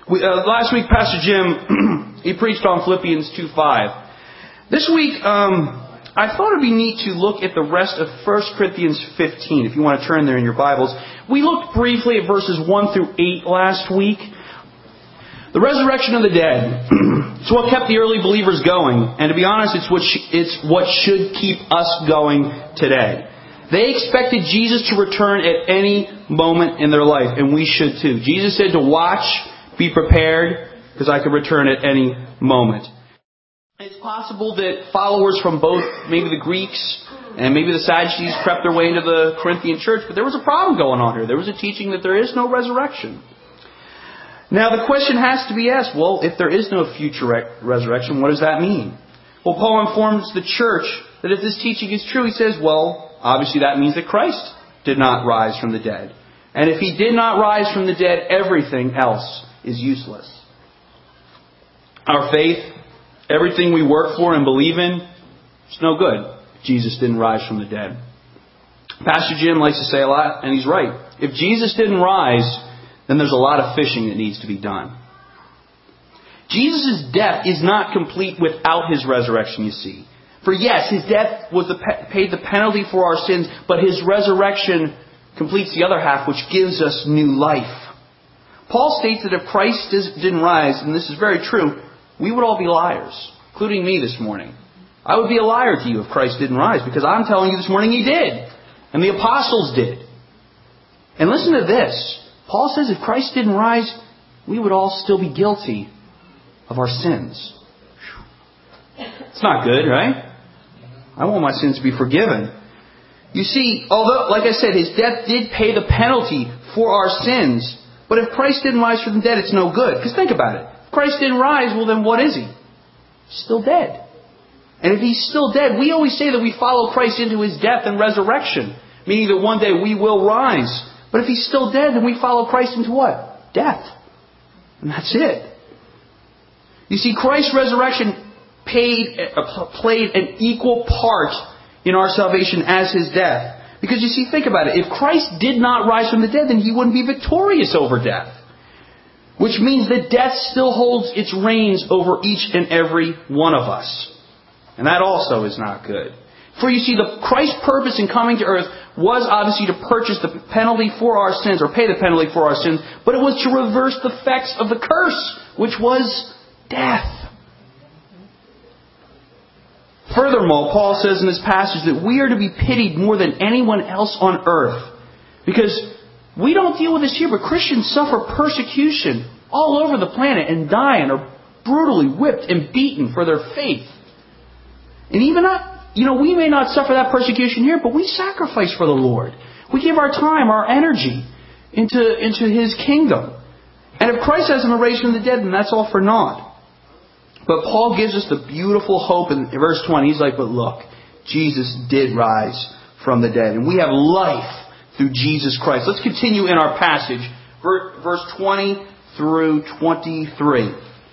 Last week, Pastor Jim, he preached on Philippians 2:5. This week, I thought it would be neat to look at the rest of 1 Corinthians 15, if you want to turn there in your Bibles. We looked briefly at verses 1 through 8 last week. The resurrection of the dead. It's what kept the early believers going. And to be honest, it's what should keep us going today. They expected Jesus to return at any moment in their life, and we should too. Jesus said to watch, be prepared, because I could return at any moment. It's possible that followers from both maybe the Greeks and maybe the Sadducees crept their way into the Corinthian church, but there was a problem going on here. There was a teaching that there is no resurrection. Now the question has to be asked, well, if there is no future resurrection, what does that mean? Well, Paul informs the church that if this teaching is true, he says, well, obviously that means that Christ did not rise from the dead. And if He did not rise from the dead, everything else is useless. Our faith, everything we work for and believe in, it's no good if Jesus didn't rise from the dead. Pastor Jim likes to say a lot, and he's right. If Jesus didn't rise, then there's a lot of fishing that needs to be done. Jesus' death is not complete without His resurrection, you see. For yes, His death was paid the penalty for our sins, but His resurrection completes the other half, which gives us new life. Paul states that if Christ didn't rise, and this is very true, we would all be liars, including me this morning. I would be a liar to you if Christ didn't rise, because I'm telling you this morning He did. And the apostles did. And listen to this. Paul says if Christ didn't rise, we would all still be guilty of our sins. It's not good, right? I want my sins to be forgiven. You see, although, like I said, His death did pay the penalty for our sins, but if Christ didn't rise from the dead, it's no good. Because think about it. If Christ didn't rise, well then what is He? He's still dead. And if He's still dead, we always say that we follow Christ into His death and resurrection, meaning that one day we will rise. But if He's still dead, then we follow Christ into what? Death. And that's it. You see, Christ's resurrection played an equal part in our salvation as His death. Because you see, think about it. If Christ did not rise from the dead, then He wouldn't be victorious over death. Which means that death still holds its reins over each and every one of us. And that also is not good. For you see, Christ's purpose in coming to earth was obviously to purchase the penalty for our sins, or pay the penalty for our sins, but it was to reverse the effects of the curse, which was death. Furthermore, Paul says in this passage that we are to be pitied more than anyone else on earth. Because we don't deal with this here, but Christians suffer persecution all over the planet and die and are brutally whipped and beaten for their faith. And even we may not suffer that persecution here, but we sacrifice for the Lord. We give our time, our energy into His kingdom. And if Christ hasn't been raised from the dead, then that's all for naught. But Paul gives us the beautiful hope in verse 20. He's like, but look, Jesus did rise from the dead. And we have life through Jesus Christ. Let's continue in our passage. Verse 20 through 23.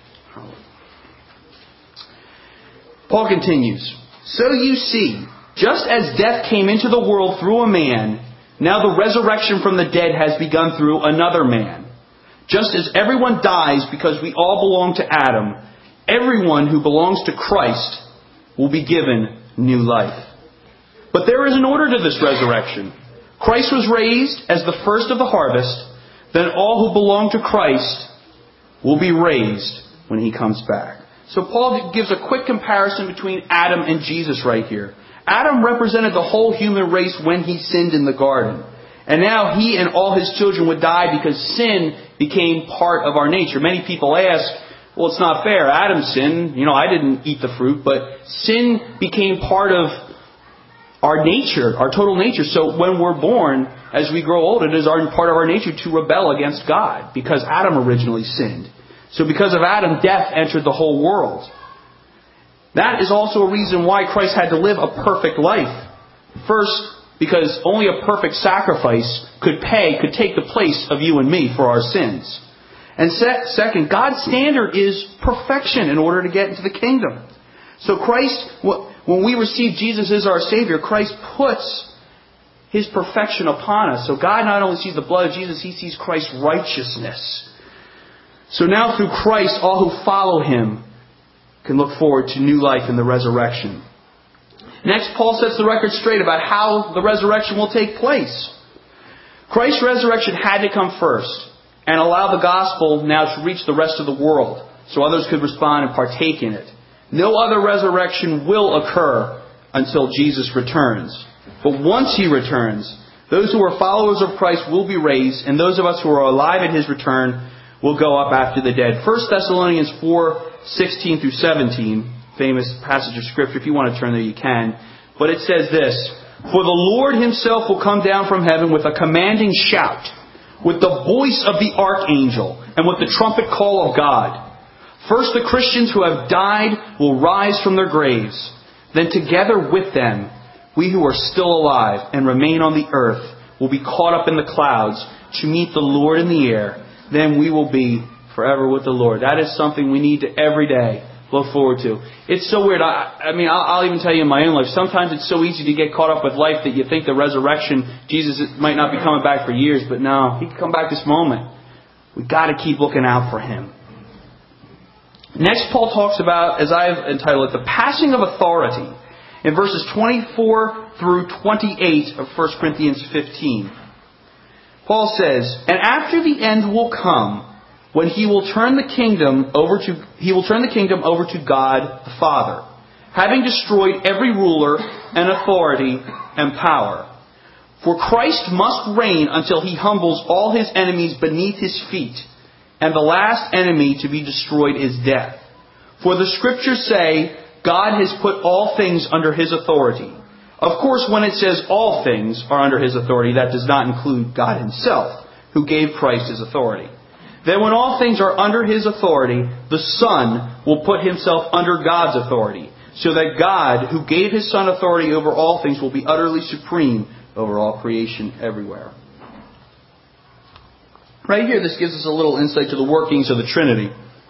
Paul continues. So you see, just as death came into the world through a man, now the resurrection from the dead has begun through another man. Just as everyone dies because we all belong to Adam, everyone who belongs to Christ will be given new life. But there is an order to this resurrection. Christ was raised as the first of the harvest. Then all who belong to Christ will be raised when He comes back. So Paul gives a quick comparison between Adam and Jesus right here. Adam represented the whole human race when he sinned in the garden. And now he and all his children would die because sin became part of our nature. Many people ask, well, it's not fair. Adam sinned. I didn't eat the fruit. But sin became part of our nature, our total nature. So when we're born, as we grow old, it is part of our nature to rebel against God because Adam originally sinned. So because of Adam, death entered the whole world. That is also a reason why Christ had to live a perfect life. First, because only a perfect sacrifice could take the place of you and me for our sins. And second, God's standard is perfection in order to get into the kingdom. So Christ, when we receive Jesus as our Savior, Christ puts His perfection upon us. So God not only sees the blood of Jesus, He sees Christ's righteousness. So now through Christ, all who follow Him can look forward to new life in the resurrection. Next, Paul sets the record straight about how the resurrection will take place. Christ's resurrection had to come first and allow the gospel now to reach the rest of the world so others could respond and partake in it. No other resurrection will occur until Jesus returns. But once He returns, those who are followers of Christ will be raised, and those of us who are alive at His return will go up after the dead. 1 Thessalonians 4:16 through 17, famous passage of Scripture. If you want to turn there, you can. But it says this, "For the Lord Himself will come down from heaven with a commanding shout, with the voice of the archangel, and with the trumpet call of God. First the Christians who have died will rise from their graves. Then together with them, we who are still alive and remain on the earth will be caught up in the clouds to meet the Lord in the air. Then we will be forever with the Lord." That is something we need to every day look forward to. It's so weird. I'll even tell you in my own life, sometimes it's so easy to get caught up with life that you think the resurrection, Jesus might not be coming back for years, but no, He can come back this moment. We've got to keep looking out for Him. Next, Paul talks about, as I've entitled it, the passing of authority in verses 24 through 28 of 1 Corinthians 15. Paul says, "And after the end will come, when He will turn the kingdom over to God the Father, having destroyed every ruler and authority and power. For Christ must reign until He humbles all His enemies beneath His feet, and the last enemy to be destroyed is death. For the Scriptures say, God has put all things under His authority. Of course, when it says all things are under His authority, that does not include God Himself, who gave Christ His authority. Then when all things are under His authority, the Son will put Himself under God's authority, so that God, who gave His Son authority over all things, will be utterly supreme over all creation everywhere." Right here, this gives us a little insight to the workings of the Trinity.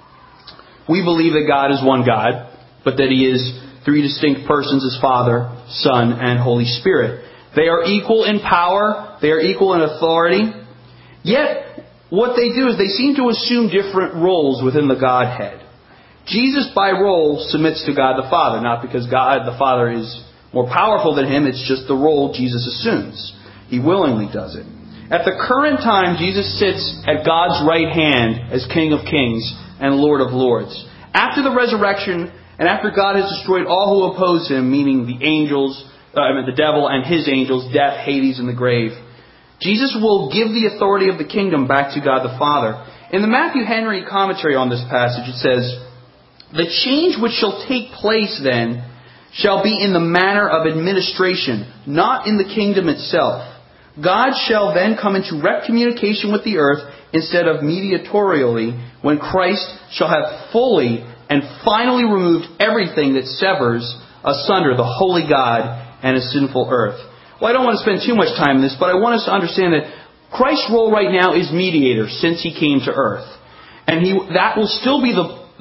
We believe that God is one God, but that He is three distinct persons as Father, Son, and Holy Spirit. They are equal in power. They are equal in authority. Yet, what they do is they seem to assume different roles within the Godhead. Jesus, by role, submits to God the Father, not because God the Father is more powerful than Him. It's just the role Jesus assumes. He willingly does it. At the current time, Jesus sits at God's right hand as King of Kings and Lord of Lords. After the resurrection, and after God has destroyed all who oppose Him, meaning the angels, the devil and his angels, death, Hades, and the grave, Jesus will give the authority of the kingdom back to God the Father. In the Matthew Henry commentary on this passage, it says, "The change which shall take place then shall be in the manner of administration, not in the kingdom itself. God shall then come into direct communication with the earth instead of mediatorially, when Christ shall have fully and finally removed everything that severs asunder the holy God and a sinful earth." Well, I don't want to spend too much time on this, but I want us to understand that Christ's role right now is mediator since He came to earth. And that will still be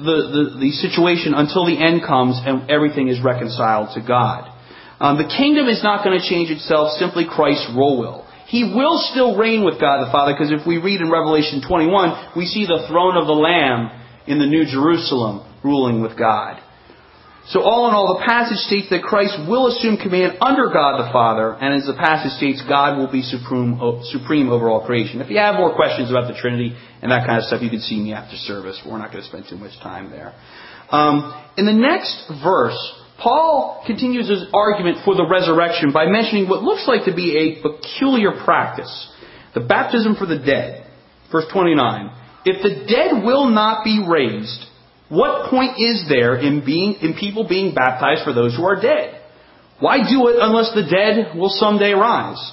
the situation until the end comes and everything is reconciled to God. The kingdom is not going to change itself, simply Christ's role will. He will still reign with God the Father, because if we read in Revelation 21, we see the throne of the Lamb in the New Jerusalem ruling with God. So all in all, the passage states that Christ will assume command under God the Father, and as the passage states, God will be supreme over all creation. If you have more questions about the Trinity and that kind of stuff, you can see me after service. We're not going to spend too much time there. In the next verse, Paul continues his argument for the resurrection by mentioning what looks like to be a peculiar practice, the baptism for the dead. Verse 29, "If the dead will not be raised, what point is there in people being baptized for those who are dead? Why do it unless the dead will someday rise?"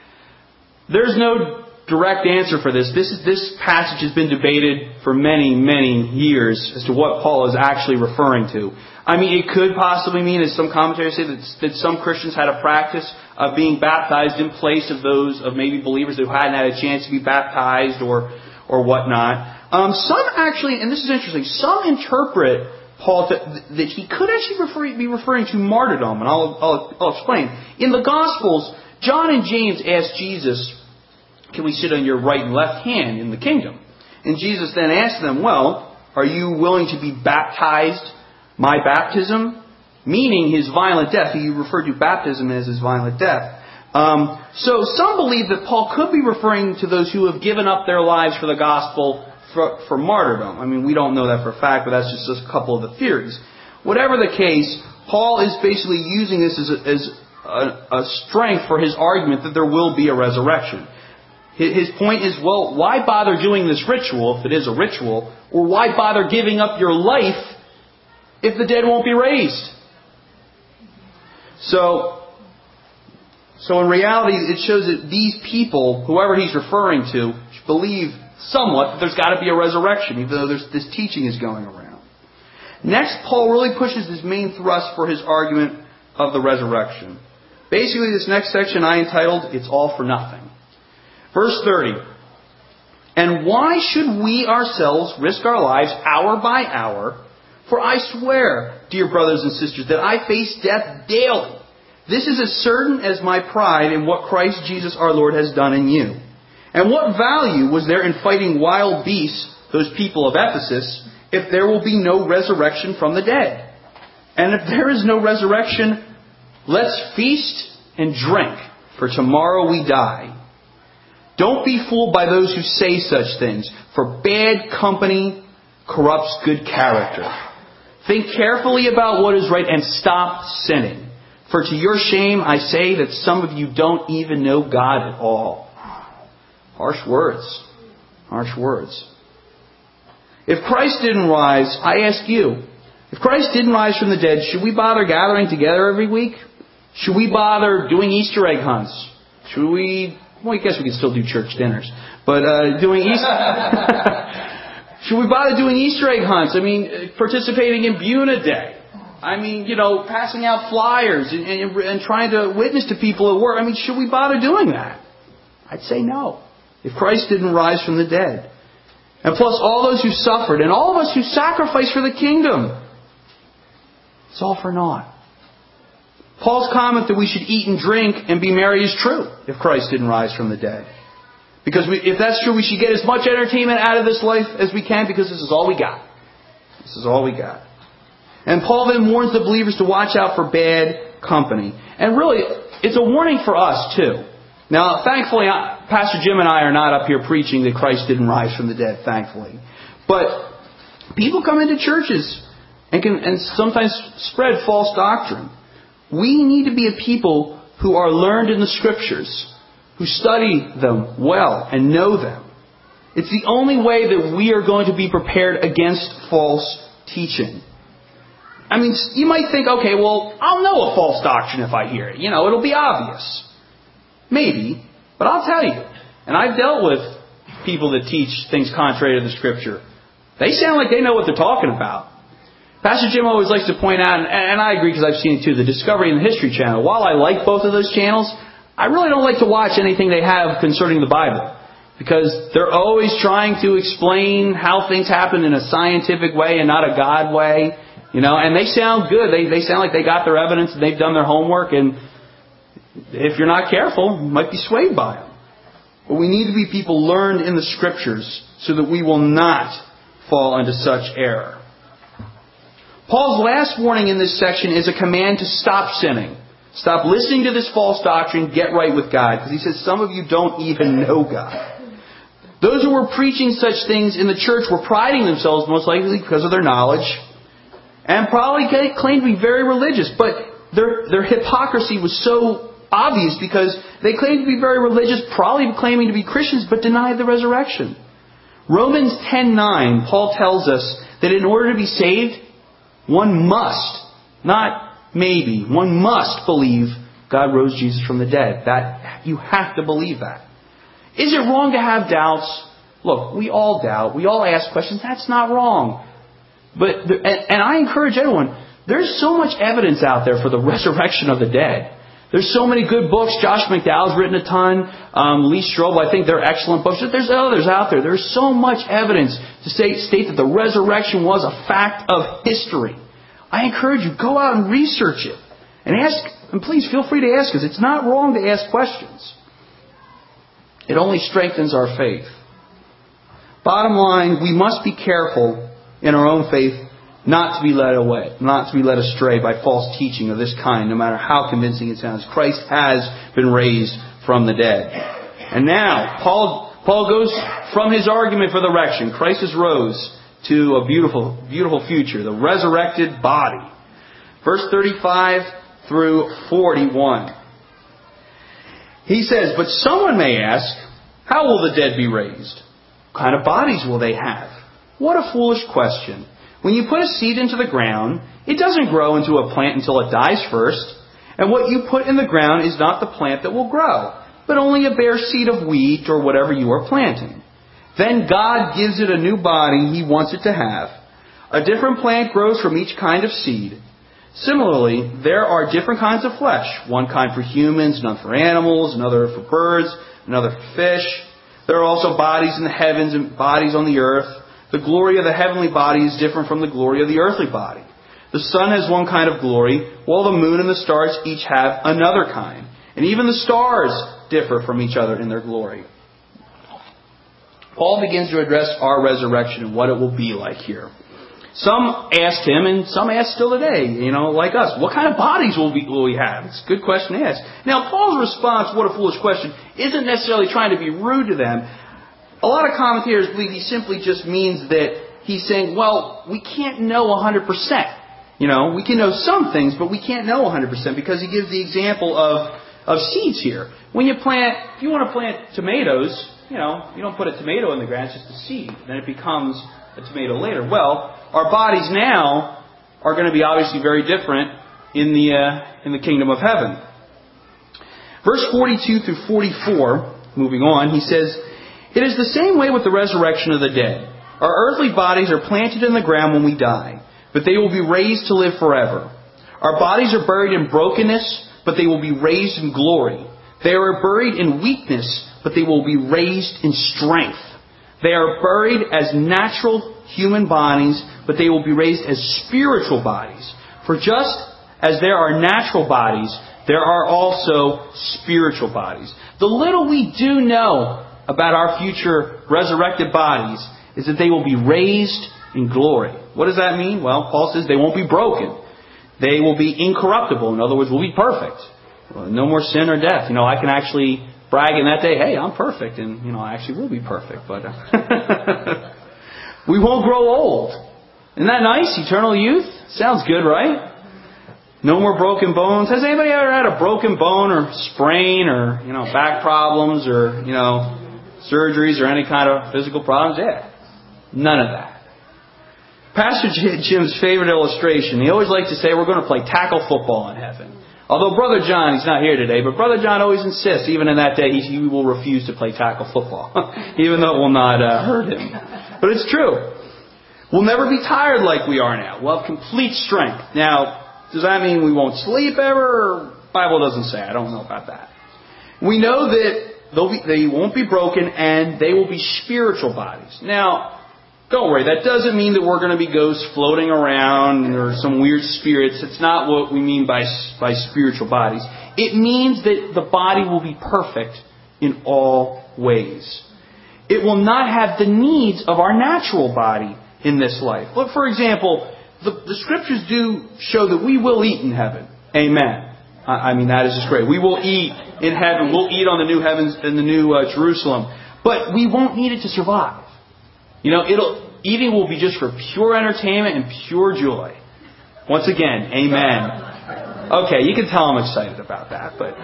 There's no direct answer for this. This passage has been debated for many, many years as to what Paul is actually referring to. I mean, it could possibly mean, as some commentators say, that some Christians had a practice of being baptized in place of those, of maybe believers who hadn't had a chance to be baptized or whatnot. Some actually, and this is interesting, some interpret Paul that he could actually be referring to martyrdom, and I'll explain. In the Gospels, John and James asked Jesus, "Can we sit on your right and left hand in the kingdom?" And Jesus then asked them, well, are you willing to be baptized my baptism? Meaning his violent death. He referred to baptism as his violent death. So some believe that Paul could be referring to those who have given up their lives for the gospel for martyrdom. I mean, we don't know that for a fact, but that's just a couple of the theories. Whatever the case, Paul is basically using this as a strength for his argument that there will be a resurrection. His point is, well, why bother doing this ritual, if it is a ritual, or why bother giving up your life if the dead won't be raised? So in reality, it shows that these people, whoever he's referring to, believe somewhat that there's got to be a resurrection, even though this teaching is going around. Next, Paul really pushes his main thrust for his argument of the resurrection. Basically, this next section I entitled, It's All for Nothing. Verse 30. And why should we ourselves risk our lives hour by hour? For I swear, dear brothers and sisters, that I face death daily. This is as certain as my pride in what Christ Jesus our Lord has done in you. And what value was there in fighting wild beasts, those people of Ephesus, if there will be no resurrection from the dead? And if there is no resurrection, let's feast and drink, for tomorrow we die. Don't be fooled by those who say such things, for bad company corrupts good character. Think carefully about what is right and stop sinning. For to your shame I say that some of you don't even know God at all. Harsh words. Harsh words. If Christ didn't rise, I ask you, if Christ didn't rise from the dead, should we bother gathering together every week? Should we bother doing Easter egg hunts? Should we... Well, I guess we can still do church dinners. But doing Easter... Should we bother doing Easter egg hunts? I mean, participating in Buna Day. I mean, passing out flyers and trying to witness to people at work. I mean, should we bother doing that? I'd say no. If Christ didn't rise from the dead. And plus all those who suffered and all of us who sacrificed for the kingdom. It's all for naught. Paul's comment that we should eat and drink and be merry is true if Christ didn't rise from the dead. Because if that's true, we should get as much entertainment out of this life as we can because this is all we got. This is all we got. And Paul then warns the believers to watch out for bad company. And really, it's a warning for us too. Now, thankfully, Pastor Jim and I are not up here preaching that Christ didn't rise from the dead, thankfully. But people come into churches and sometimes spread false doctrine. We need to be a people who are learned in the Scriptures, who study them well and know them. It's the only way that we are going to be prepared against false teaching. I mean, you might think, okay, well, I'll know a false doctrine if I hear it. It'll be obvious. Maybe. But I'll tell you, and I've dealt with people that teach things contrary to the Scripture. They sound like they know what they're talking about. Pastor Jim always likes to point out, and I agree because I've seen it too, the Discovery and the History channel. While I like both of those channels, I really don't like to watch anything they have concerning the Bible. Because they're always trying to explain how things happen in a scientific way and not a God way. And they sound good. They sound like they got their evidence and they've done their homework. And if you're not careful, you might be swayed by them. But we need to be people learned in the Scriptures so that we will not fall into such error. Paul's last warning in this section is a command to stop sinning. Stop listening to this false doctrine. Get right with God. Because he says some of you don't even know God. Those who were preaching such things in the church were priding themselves most likely because of their knowledge. And probably claimed to be very religious. But their hypocrisy was so obvious because they claimed to be very religious, probably claiming to be Christians, but denied the resurrection. Romans 10:9, Paul tells us that in order to be saved, one must, not maybe, one must believe God rose Jesus from the dead. That you have to believe that. Is it wrong to have doubts? Look, we all doubt. We all ask questions. That's not wrong. And I encourage everyone, there's so much evidence out there for the resurrection of the dead. There's so many good books. Josh McDowell's written a ton. Lee Strobel, I think they're excellent books. There's others out there. There's so much evidence to state that the resurrection was a fact of history. I encourage you, go out and research it. And ask, and please feel free to ask us. It's not wrong to ask questions. It only strengthens our faith. Bottom line, we must be careful in our own faith not to be led away, not to be led astray by false teaching of this kind, no matter how convincing it sounds. Christ has been raised from the dead. And now, Paul goes from his argument for the resurrection. Christ has rose to a beautiful, beautiful future, the resurrected body. Verse 35 through 41. He says, "But someone may ask, how will the dead be raised? What kind of bodies will they have? What a foolish question. When you put a seed into the ground, it doesn't grow into a plant until it dies first. And what you put in the ground is not the plant that will grow, but only a bare seed of wheat or whatever you are planting. Then God gives it a new body He wants it to have. A different plant grows from each kind of seed. Similarly, there are different kinds of flesh, one kind for humans, another for animals, another for birds, another for fish. There are also bodies in the heavens and bodies on the earth. The glory of the heavenly body is different from the glory of the earthly body. The sun has one kind of glory, while the moon and the stars each have another kind. And even the stars differ from each other in their glory." Paul begins to address our resurrection and what it will be like here. Some asked him, and some ask still today, like us, what kind of bodies will we have? It's a good question to ask. Now, Paul's response, what a foolish question, isn't necessarily trying to be rude to them. A lot of commentators believe he simply just means that he's saying, well, we can't know 100%. We can know some things, but we can't know 100% because he gives the example of seeds here. When if you want to plant tomatoes, you don't put a tomato in the ground, it's just a seed. Then it becomes a tomato later. Well, our bodies now are going to be obviously very different in the kingdom of heaven. Verse 42 through 44, moving on, he says, "It is the same way with the resurrection of the dead. Our earthly bodies are planted in the ground when we die, but they will be raised to live forever. Our bodies are buried in brokenness, but they will be raised in glory. They are buried in weakness, but they will be raised in strength. They are buried as natural human bodies, but they will be raised as spiritual bodies. For just as there are natural bodies, there are also spiritual bodies." The little we do know about our future resurrected bodies is that they will be raised in glory. What does that mean? Well, Paul says they won't be broken. They will be incorruptible. In other words, we'll be perfect. No more sin or death. I can actually brag in that day, hey, I'm perfect. And, I actually will be perfect. But we won't grow old. Isn't that nice? Eternal youth? Sounds good, right? No more broken bones. Has anybody ever had a broken bone or sprain or, back problems or, surgeries or any kind of physical problems? Yeah. None of that. Pastor Jim's favorite illustration, he always likes to say we're going to play tackle football in heaven. Although Brother John, he's not here today, but Brother John always insists, even in that day, he will refuse to play tackle football, even though it will not hurt him. But it's true. We'll never be tired like we are now. We'll have complete strength. Now, does that mean we won't sleep ever? Bible doesn't say. I don't know about that. We know that they won't be broken and they will be spiritual bodies. Now, don't worry, that doesn't mean that we're going to be ghosts floating around or some weird spirits. It's not what we mean by spiritual bodies. It means that the body will be perfect in all ways. It will not have the needs of our natural body in this life. Look, for example, the Scriptures do show that we will eat in heaven. Amen. I mean, that is just great. We will eat in heaven. We'll eat on the new heavens and the new Jerusalem. But we won't need it to survive. Eating will be just for pure entertainment and pure joy. Once again, amen. Okay, you can tell I'm excited about that. But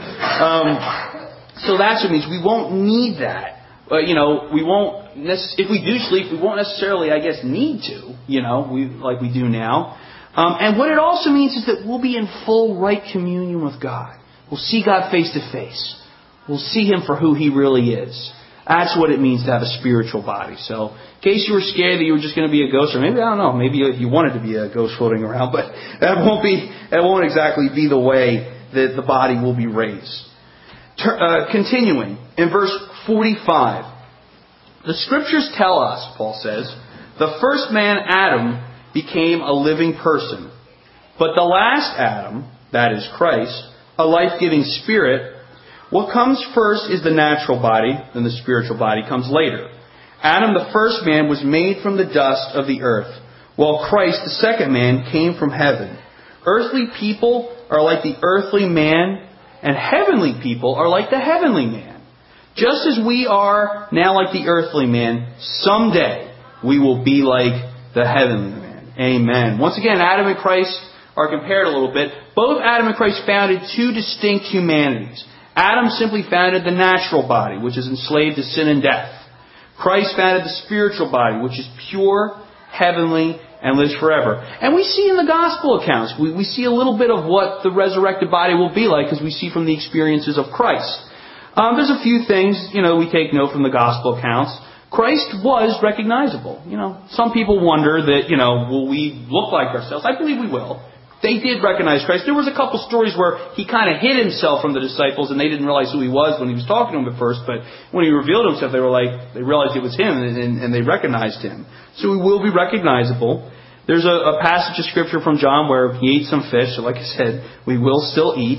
so that's what it means. We won't need that. But, we won't, if we do sleep, we won't necessarily, need to, like we do now. And what it also means is that we'll be in full right communion with God. We'll see God face to face. We'll see Him for who He really is. That's what it means to have a spiritual body. So, in case you were scared that you were just going to be a ghost, or maybe, I don't know, maybe you wanted to be a ghost floating around, but that won't exactly be the way that the body will be raised. Continuing, in verse 45, the Scriptures tell us, Paul says, the first man, Adam, became a living person. But the last Adam, that is Christ, a life-giving spirit, what comes first is the natural body, then the spiritual body comes later. Adam, the first man, was made from the dust of the earth, while Christ, the second man, came from heaven. Earthly people are like the earthly man, and heavenly people are like the heavenly man. Just as we are now like the earthly man, someday we will be like the heavenly man. Amen. Once again, Adam and Christ are compared a little bit. Both Adam and Christ founded two distinct humanities. Adam simply founded the natural body, which is enslaved to sin and death. Christ founded the spiritual body, which is pure, heavenly, and lives forever. And we see in the gospel accounts, we see a little bit of what the resurrected body will be like, as we see from the experiences of Christ. There's a few things, we take note from the gospel accounts. Christ was recognizable. Some people wonder that, will we look like ourselves? I believe we will. They did recognize Christ. There was a couple stories where he kind of hid himself from the disciples and they didn't realize who he was when he was talking to them at first. But when he revealed himself, they realized it was him and they recognized him. So he will be recognizable. There's a passage of scripture from John where he ate some fish. So like I said, we will still eat.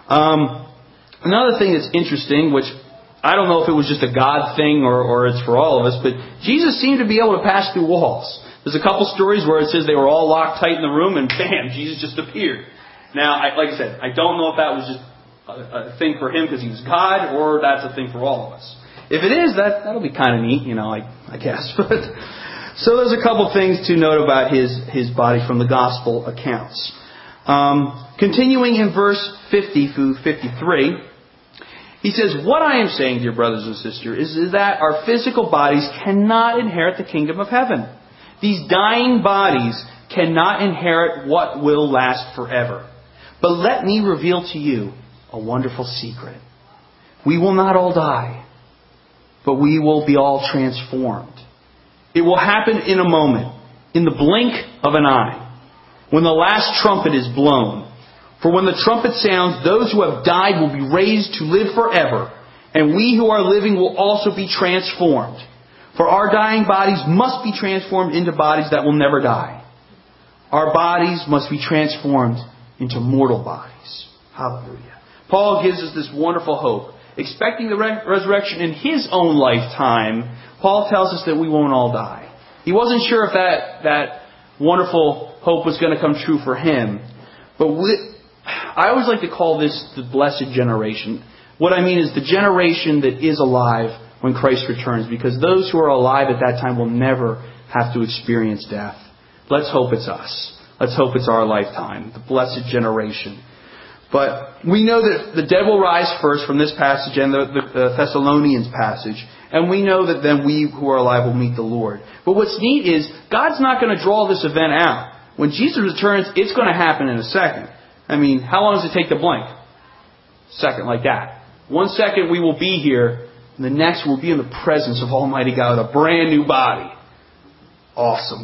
Another thing that's interesting, which I don't know if it was just a God thing or it's for all of us, but Jesus seemed to be able to pass through walls. There's a couple stories where it says they were all locked tight in the room and bam, Jesus just appeared. Now, like I said, I don't know if that was just a thing for him because he was God or that's a thing for all of us. If it is, that'll be kind of neat, I guess. But so there's a couple things to note about his body from the gospel accounts. Continuing in verse 50 through 53, he says, "What I am saying, dear brothers and sisters, is that our physical bodies cannot inherit the kingdom of heaven. These dying bodies cannot inherit what will last forever. But let me reveal to you a wonderful secret. We will not all die, but we will be all transformed. It will happen in a moment, in the blink of an eye, when the last trumpet is blown. For when the trumpet sounds, those who have died will be raised to live forever, and we who are living will also be transformed. For our dying bodies must be transformed into bodies that will never die. Our bodies must be transformed into mortal bodies." Hallelujah. Paul gives us this wonderful hope. Expecting the resurrection in his own lifetime, Paul tells us that we won't all die. He wasn't sure if that wonderful hope was going to come true for him. But I always like to call this the blessed generation. What I mean is the generation that is alive when Christ returns, because those who are alive at that time will never have to experience death. Let's hope it's us. Let's hope it's our lifetime, the blessed generation. But we know that the dead will rise first from this passage and the Thessalonians passage, and we know that then we who are alive will meet the Lord. But what's neat is God's not going to draw this event out. When Jesus returns, it's going to happen in a second. I mean, how long does it take to blink? Second, like that. 1 second we will be here, and the next we'll be in the presence of Almighty God with a brand new body. Awesome.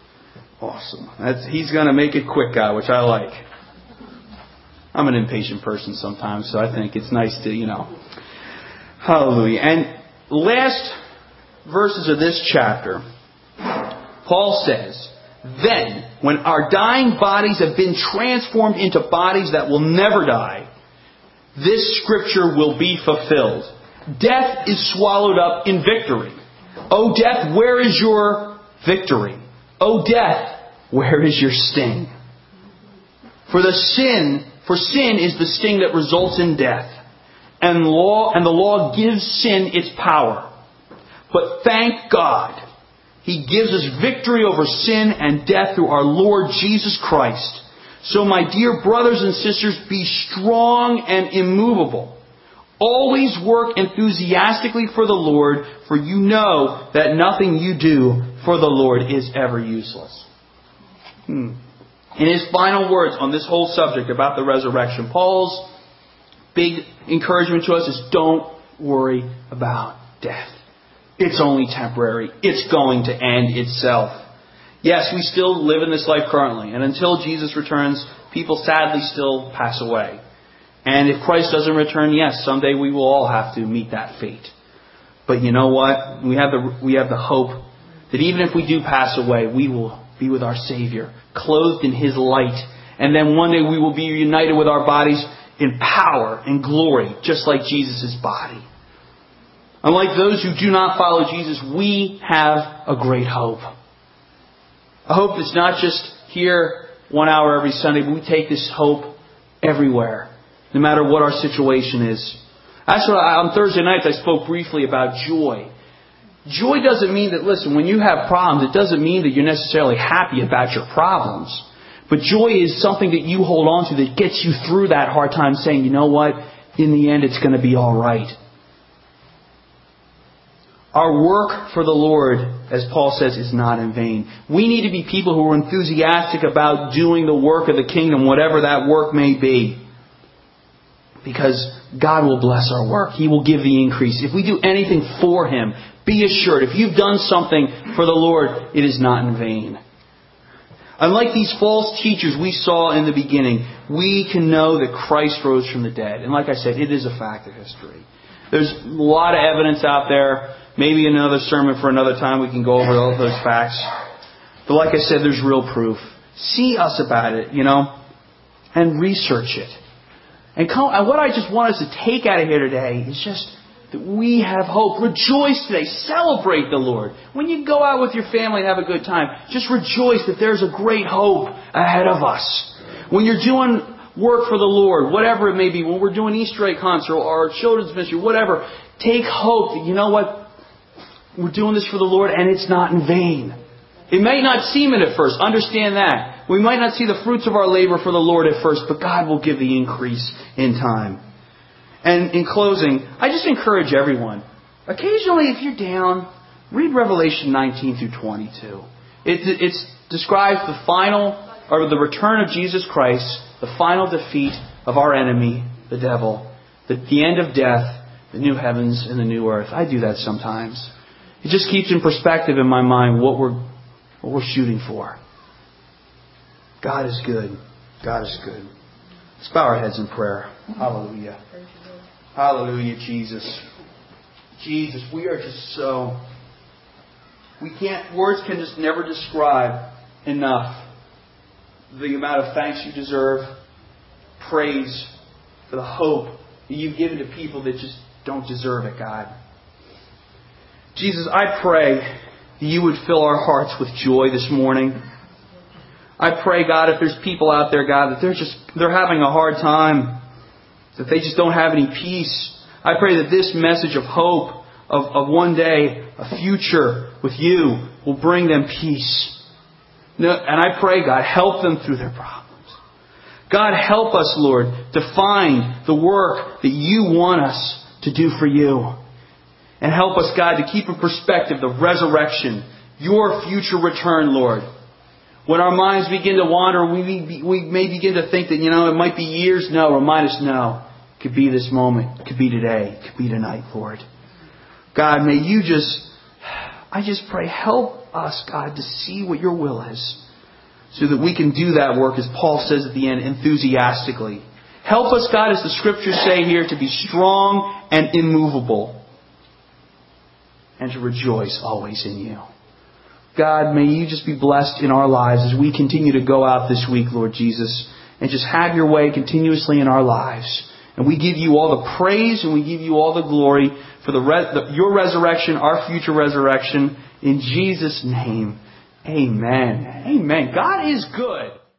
He's going to make it quick, God, which I like. I'm an impatient person sometimes, so I think it's nice to, Hallelujah. And last verses of this chapter, Paul says, "Then, when our dying bodies have been transformed into bodies that will never die, this scripture will be fulfilled. Death is swallowed up in victory. O death, where is your victory? O death, where is your sting? For sin is the sting that results in death, and the law gives sin its power. But thank God, He gives us victory over sin and death through our Lord Jesus Christ. So my dear brothers and sisters, be strong and immovable. Always work enthusiastically for the Lord, for you know that nothing you do for the Lord is ever useless." In his final words on this whole subject about the resurrection, Paul's big encouragement to us is don't worry about death. It's only temporary. It's going to end itself. Yes, we still live in this life currently, and until Jesus returns, people sadly still pass away. And if Christ doesn't return, yes, someday we will all have to meet that fate. But you know what? We have the hope that even if we do pass away, we will be with our Savior, clothed in His light. And then one day we will be united with our bodies in power and glory, just like Jesus' body. Unlike those who do not follow Jesus, we have a great hope. A hope that's not just here 1 hour every Sunday, but we take this hope everywhere, no matter what our situation is. Actually, on Thursday nights I spoke briefly about joy. Joy doesn't mean that, listen, when you have problems, it doesn't mean that you're necessarily happy about your problems. But joy is something that you hold on to that gets you through that hard time, saying, you know what, in the end it's going to be all right. Our work for the Lord, as Paul says, is not in vain. We need to be people who are enthusiastic about doing the work of the kingdom, whatever that work may be. Because God will bless our work. He will give the increase. If we do anything for Him, be assured, if you've done something for the Lord, it is not in vain. Unlike these false teachers we saw in the beginning, we can know that Christ rose from the dead. And like I said, it is a fact of history. There's a lot of evidence out there. Maybe another sermon for another time we can go over all those facts. But like I said, there's real proof. See us about it, and research it. And what I just want us to take out of here today is just that we have hope. Rejoice today. Celebrate the Lord. When you go out with your family and have a good time, just rejoice that there's a great hope ahead of us. When you're doing work for the Lord, whatever it may be, when we're doing Easter egg concert or children's ministry, whatever, take hope that, you know what, we're doing this for the Lord and it's not in vain. It may not seem it at first. Understand that. We might not see the fruits of our labor for the Lord at first, but God will give the increase in time. And in closing, I just encourage everyone, occasionally if you're down, read Revelation 19 through 22. It describes the return of Jesus Christ, the final defeat of our enemy, the devil, the end of death, the new heavens and the new earth. I do that sometimes. It just keeps in perspective in my mind what we're shooting for. God is good. God is good. Let's bow our heads in prayer. Hallelujah. Hallelujah, Jesus. Jesus, we are just so... words can just never describe enough the amount of thanks you deserve, praise for the hope that you've given to people that just don't deserve it, God. Jesus, I pray that you would fill our hearts with joy this morning. I pray, God, if there's people out there, God, that they're having a hard time, that they just don't have any peace. I pray that this message of hope, of one day, a future with you, will bring them peace. And I pray, God, help them through their problems. God, help us, Lord, to find the work that you want us to do for you. And help us, God, to keep in perspective the resurrection, your future return, Lord. When our minds begin to wander, we may begin to think that, it might be years. No, remind us, no. It could be this moment. It could be today. It could be tonight, Lord. God, may you I just pray, help us, God, to see what your will is, so that we can do that work, as Paul says at the end, enthusiastically. Help us, God, as the Scriptures say here, to be strong and immovable, and to rejoice always in you. God, may you just be blessed in our lives as we continue to go out this week, Lord Jesus, and just have your way continuously in our lives. And we give you all the praise and we give you all the glory for your resurrection, our future resurrection. In Jesus' name, amen. Amen. God is good.